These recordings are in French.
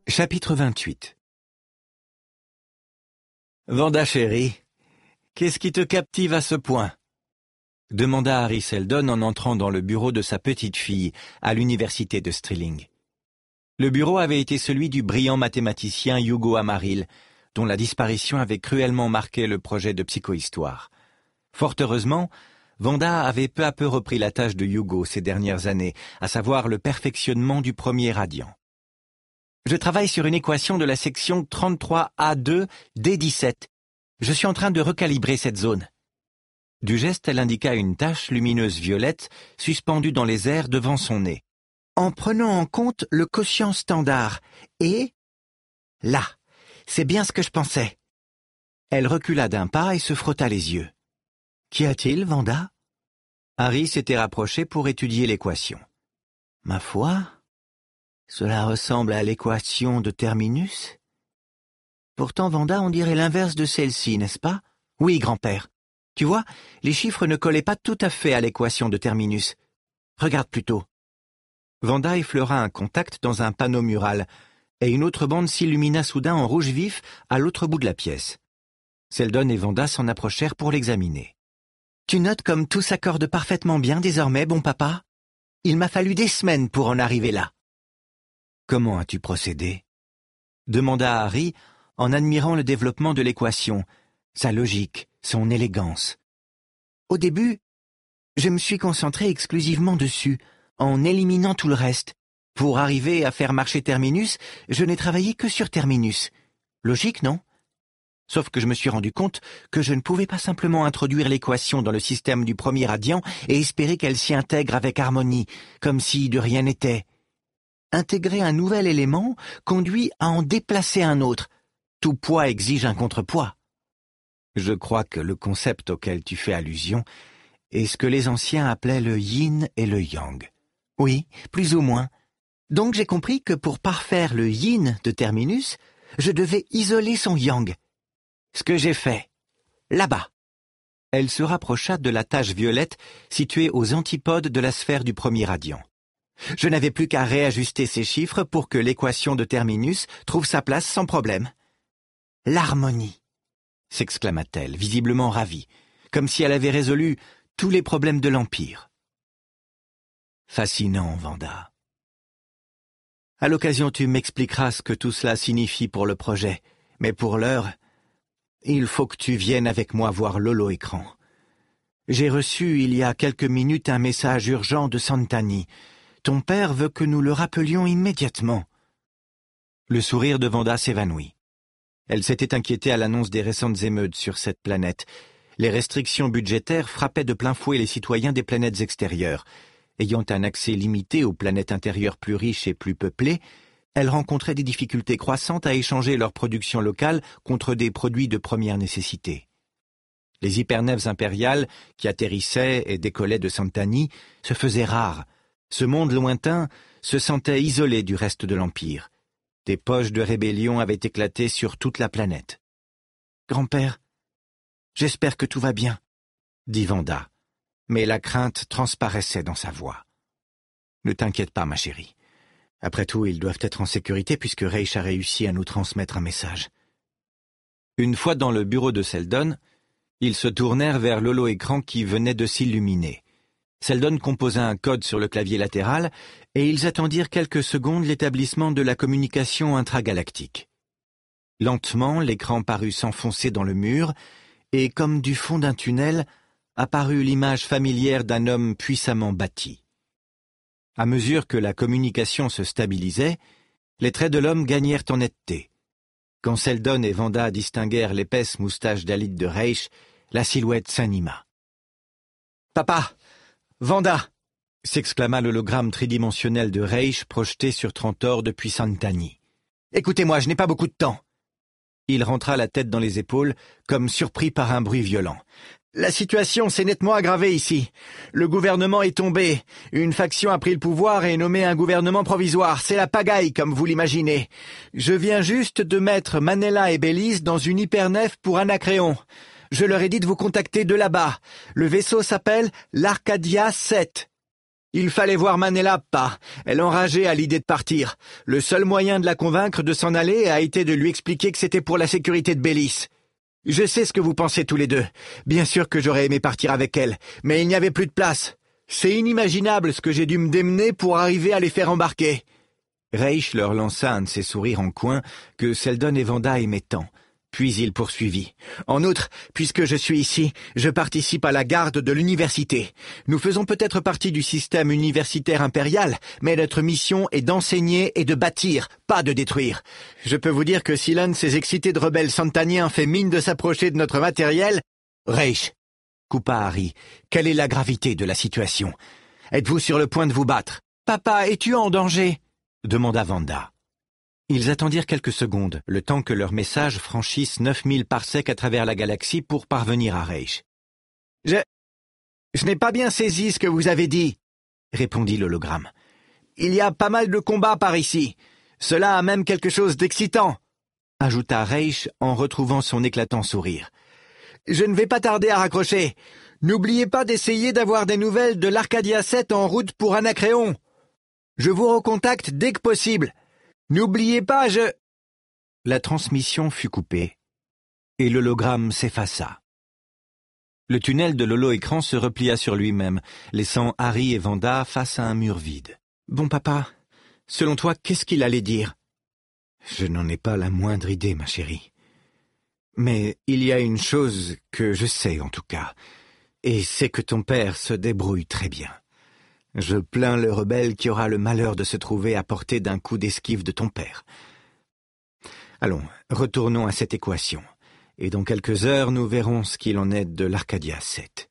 Chapitre 28. Vanda chérie, qu'est-ce qui te captive à ce point? Demanda Harry Seldon en entrant dans le bureau de sa petite fille à l'université de Stirling. Le bureau avait été celui du brillant mathématicien Hugo Amaril, dont la disparition avait cruellement marqué le projet de psychohistoire. Fort heureusement, Vanda avait peu à peu repris la tâche de Hugo ces dernières années, à savoir le perfectionnement du premier radian. Je travaille sur une équation de la section 33A2 D17. Je suis en train de recalibrer cette zone. Du geste, elle indiqua une tache lumineuse violette suspendue dans les airs devant son nez. En prenant en compte le quotient standard. Et... là, c'est bien ce que je pensais. Elle recula d'un pas et se frotta les yeux. Qu'y a-t-il, Vanda? Harry s'était rapproché pour étudier l'équation. Ma foi, cela ressemble à l'équation de Terminus. Pourtant, Vanda, on dirait l'inverse de celle-ci, n'est-ce pas? Oui, grand-père. Tu vois, les chiffres ne collaient pas tout à fait à l'équation de Terminus. Regarde plutôt. Vanda effleura un contact dans un panneau mural, et une autre bande s'illumina soudain en rouge vif à l'autre bout de la pièce. Seldon et Vanda s'en approchèrent pour l'examiner. Tu notes comme tout s'accorde parfaitement bien désormais, bon papa? Il m'a fallu des semaines pour en arriver là. Comment as-tu procédé? Demanda Harry en admirant le développement de l'équation, sa logique, son élégance. Au début, je me suis concentré exclusivement dessus, en éliminant tout le reste. Pour arriver à faire marcher Terminus, je n'ai travaillé que sur Terminus. Logique, non? Sauf que je me suis rendu compte que je ne pouvais pas simplement introduire l'équation dans le système du premier radian et espérer qu'elle s'y intègre avec harmonie, comme si de rien n'était. Intégrer un nouvel élément conduit à en déplacer un autre. Tout poids exige un contrepoids. Je crois que le concept auquel tu fais allusion est ce que les anciens appelaient le yin et le yang. Oui, plus ou moins. Donc j'ai compris que pour parfaire le yin de Terminus, je devais isoler son yang. Ce que j'ai fait, là-bas. Elle se rapprocha de la tache violette située aux antipodes de la sphère du premier radian. Je n'avais plus qu'à réajuster ces chiffres pour que l'équation de Terminus trouve sa place sans problème. L'harmonie, s'exclama-t-elle, visiblement ravie, comme si elle avait résolu tous les problèmes de l'Empire. Fascinant, Vanda. À l'occasion, tu m'expliqueras ce que tout cela signifie pour le projet, mais pour l'heure, il faut que tu viennes avec moi voir l'holo-écran. J'ai reçu il y a quelques minutes un message urgent de Santani. Ton père veut que nous le rappelions immédiatement. Le sourire de Vanda s'évanouit. Elle s'était inquiétée à l'annonce des récentes émeutes sur cette planète. Les restrictions budgétaires frappaient de plein fouet les citoyens des planètes extérieures. Ayant un accès limité aux planètes intérieures plus riches et plus peuplées, elles rencontraient des difficultés croissantes à échanger leur production locale contre des produits de première nécessité. Les hypernefs impériales qui atterrissaient et décollaient de Santani se faisaient rares. Ce monde lointain se sentait isolé du reste de l'Empire. Des poches de rébellion avaient éclaté sur toute la planète. « Grand-père, j'espère que tout va bien, » dit Vanda, mais la crainte transparaissait dans sa voix. « Ne t'inquiète pas, ma chérie. Après tout, ils doivent être en sécurité puisque Reich a réussi à nous transmettre un message. » Une fois dans le bureau de Seldon, ils se tournèrent vers l'holo-écran qui venait de s'illuminer. Seldon composa un code sur le clavier latéral et ils attendirent quelques secondes l'établissement de la communication intragalactique. Lentement, l'écran parut s'enfoncer dans le mur et, comme du fond d'un tunnel, apparut l'image familière d'un homme puissamment bâti. À mesure que la communication se stabilisait, les traits de l'homme gagnèrent en netteté. Quand Seldon et Vanda distinguèrent l'épaisse moustache d'Alid de Reich, la silhouette s'anima. « Papa! Vanda !» s'exclama l'hologramme tridimensionnel de Reich projeté sur Trantor depuis Santani. « Écoutez-moi, je n'ai pas beaucoup de temps. » Il rentra la tête dans les épaules, comme surpris par un bruit violent. « La situation s'est nettement aggravée ici. Le gouvernement est tombé. Une faction a pris le pouvoir et nommé un gouvernement provisoire. C'est la pagaille, comme vous l'imaginez. Je viens juste de mettre Manella et Belize dans une hypernef pour Anacréon. Je leur ai dit de vous contacter de là-bas. Le vaisseau s'appelle l'Arcadia 7. Il fallait voir Manella pas. Elle enrageait à l'idée de partir. Le seul moyen de la convaincre de s'en aller a été de lui expliquer que c'était pour la sécurité de Bélis. Je sais ce que vous pensez tous les deux. Bien sûr que j'aurais aimé partir avec elle, mais il n'y avait plus de place. C'est inimaginable ce que j'ai dû me démener pour arriver à les faire embarquer. Reich leur lança un de ces sourires en coin que Seldon et Vanda aimaient tant. Puis il poursuivit. En outre, puisque je suis ici, je participe à la garde de l'université. Nous faisons peut-être partie du système universitaire impérial, mais notre mission est d'enseigner et de bâtir, pas de détruire. Je peux vous dire que si l'un de ces excités de rebelles santaniens fait mine de s'approcher de notre matériel... Reich, coupa Harry, quelle est la gravité de la situation? Êtes-vous sur le point de vous battre? Papa, es-tu en danger? Demanda Vanda. Ils attendirent quelques secondes, le temps que leur message franchisse 9000 parsecs à travers la galaxie pour parvenir à Reich. Je n'ai pas bien saisi ce que vous avez dit, répondit l'hologramme. Il y a pas mal de combats par ici. Cela a même quelque chose d'excitant, ajouta Reich en retrouvant son éclatant sourire. Je ne vais pas tarder à raccrocher. N'oubliez pas d'essayer d'avoir des nouvelles de l'Arcadia 7 en route pour Anacréon. Je vous recontacte dès que possible. N'oubliez pas, La transmission fut coupée, et l'hologramme s'effaça. Le tunnel de l'holo-écran se replia sur lui-même, laissant Harry et Vanda face à un mur vide. « Bon papa, selon toi, qu'est-ce qu'il allait dire ?»« Je n'en ai pas la moindre idée, ma chérie. Mais il y a une chose que je sais en tout cas, et c'est que ton père se débrouille très bien. Je plains le rebelle qui aura le malheur de se trouver à portée d'un coup d'esquive de ton père. Allons, retournons à cette équation, et dans quelques heures nous verrons ce qu'il en est de l'Arcadia 7.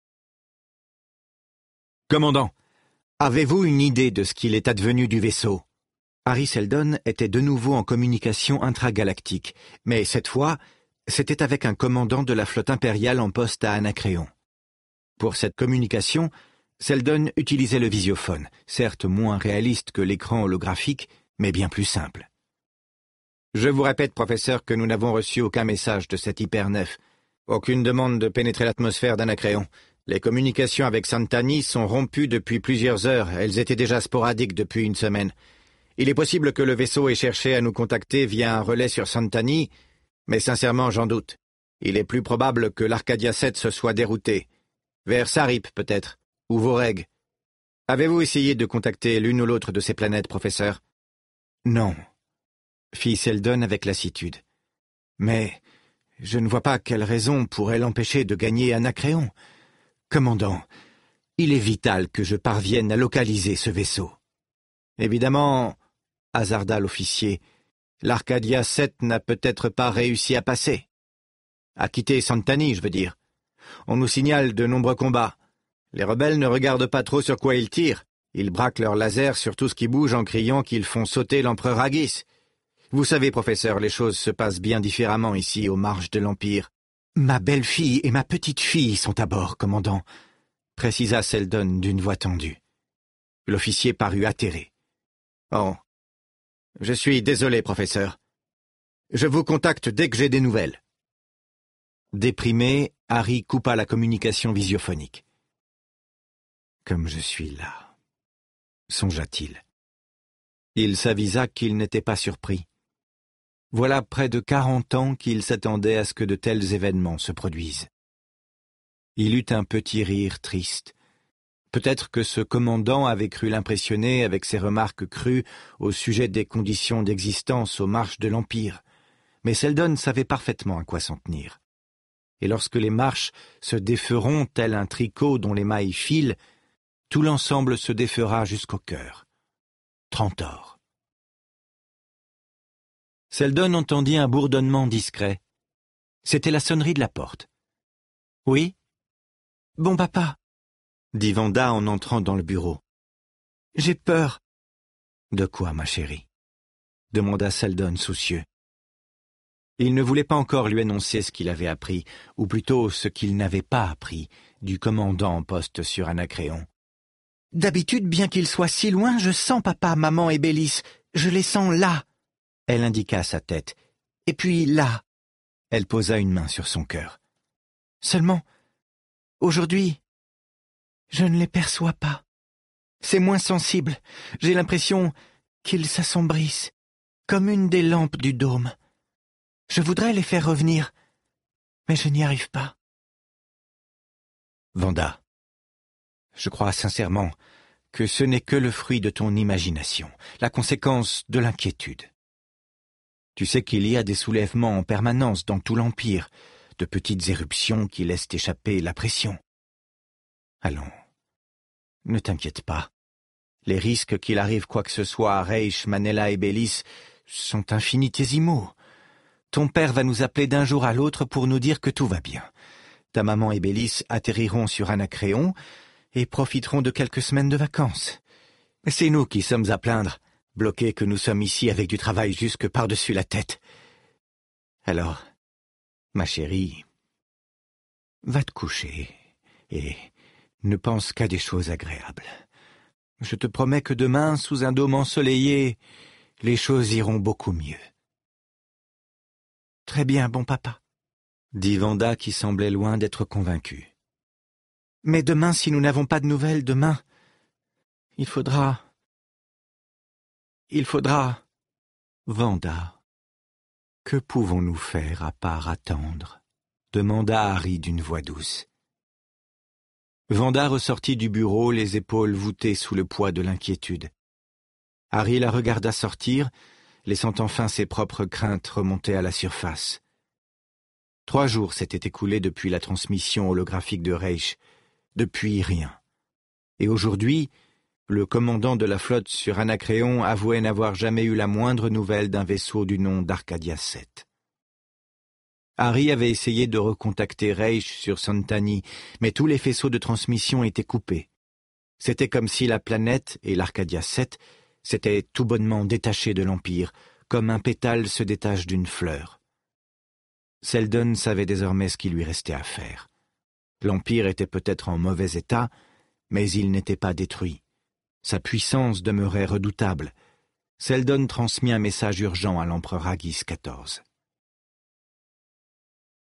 Commandant, avez-vous une idée de ce qu'il est advenu du vaisseau? Harry Seldon était de nouveau en communication intragalactique, mais cette fois, c'était avec un commandant de la flotte impériale en poste à Anacréon. Pour cette communication, Seldon utilisait le visiophone, certes moins réaliste que l'écran holographique, mais bien plus simple. Je vous répète, professeur, que nous n'avons reçu aucun message de cet hyper-9. Aucune demande de pénétrer l'atmosphère d'Anacréon. Les communications avec Santani sont rompues depuis plusieurs heures, elles étaient déjà sporadiques depuis une semaine. Il est possible que le vaisseau ait cherché à nous contacter via un relais sur Santani, mais sincèrement j'en doute. Il est plus probable que l'Arcadia 7 se soit dérouté. Vers Sarip peut-être, ou Voreg. Avez-vous essayé de contacter l'une ou l'autre de ces planètes, professeur? Non, fit Seldon avec lassitude. Mais je ne vois pas quelle raison pourrait l'empêcher de gagner Anacréon. Commandant, il est vital que je parvienne à localiser ce vaisseau. Évidemment, hasarda l'officier, l'Arcadia 7 n'a peut-être pas réussi à passer. À quitter Santani, je veux dire. On nous signale de nombreux combats. Les rebelles ne regardent pas trop sur quoi ils tirent. Ils braquent leurs lasers sur tout ce qui bouge en criant qu'ils font sauter l'empereur Agis. Vous savez, professeur, les choses se passent bien différemment ici, aux marges de l'Empire. Ma belle-fille et ma petite-fille sont à bord, commandant, précisa Seldon d'une voix tendue. L'officier parut atterré. Oh, je suis désolé, professeur. Je vous contacte dès que j'ai des nouvelles. Déprimé, Harry coupa la communication visiophonique. Comme je suis là, songea-t-il. Il s'avisa qu'il n'était pas surpris. Voilà près de 40 ans qu'il s'attendait à ce que de tels événements se produisent. Il eut un petit rire triste. Peut-être que ce commandant avait cru l'impressionner avec ses remarques crues au sujet des conditions d'existence aux marches de l'Empire. Mais Seldon savait parfaitement à quoi s'en tenir. Et lorsque les marches se déferont tel un tricot dont les mailles filent, tout l'ensemble se défera jusqu'au cœur. Trantor. Seldon entendit un bourdonnement discret. C'était la sonnerie de la porte. « Oui ?»« Bon papa » dit Vanda en entrant dans le bureau. « J'ai peur. »« De quoi, ma chérie ?» demanda Seldon soucieux. Il ne voulait pas encore lui annoncer ce qu'il avait appris, ou plutôt ce qu'il n'avait pas appris, du commandant en poste sur Anacréon. « D'habitude, bien qu'il soit si loin, je sens papa, maman et Bélis. Je les sens là. » Elle indiqua sa tête. « Et puis là. » Elle posa une main sur son cœur. « Seulement, aujourd'hui, je ne les perçois pas. C'est moins sensible. J'ai l'impression qu'ils s'assombrissent, comme une des lampes du dôme. Je voudrais les faire revenir, mais je n'y arrive pas. Vanda, je crois sincèrement que ce n'est que le fruit de ton imagination, la conséquence de l'inquiétude. Tu sais qu'il y a des soulèvements en permanence dans tout l'Empire, de petites éruptions qui laissent échapper la pression. Allons, ne t'inquiète pas. Les risques qu'il arrive quoi que ce soit à Reich, Manella et Bélis sont infinitésimaux. Ton père va nous appeler d'un jour à l'autre pour nous dire que tout va bien. Ta maman et Bélis atterriront sur Anacréon et profiteront de quelques semaines de vacances. C'est nous qui sommes à plaindre, bloqués que nous sommes ici avec du travail jusque par-dessus la tête. Alors, ma chérie, va te coucher et ne pense qu'à des choses agréables. Je te promets que demain, sous un dôme ensoleillé, les choses iront beaucoup mieux. Très bien, bon papa, dit Vanda qui semblait loin d'être convaincue. Mais demain, si nous n'avons pas de nouvelles, demain, il faudra... Vanda, que pouvons-nous faire à part attendre? Demanda Harry d'une voix douce. Vanda ressortit du bureau, les épaules voûtées sous le poids de l'inquiétude. Harry la regarda sortir, laissant enfin ses propres craintes remonter à la surface. 3 jours s'étaient écoulés depuis la transmission holographique de Reich, depuis rien. Et aujourd'hui, le commandant de la flotte sur Anacréon avouait n'avoir jamais eu la moindre nouvelle d'un vaisseau du nom d'Arcadia 7. Harry avait essayé de recontacter Reich sur Santani, mais tous les faisceaux de transmission étaient coupés. C'était comme si la planète et l'Arcadia 7 s'étaient tout bonnement détachés de l'Empire, comme un pétale se détache d'une fleur. Seldon savait désormais ce qu'il lui restait à faire. L'Empire était peut-être en mauvais état, mais il n'était pas détruit. Sa puissance demeurait redoutable. Seldon transmit un message urgent à l'empereur Aghis XIV.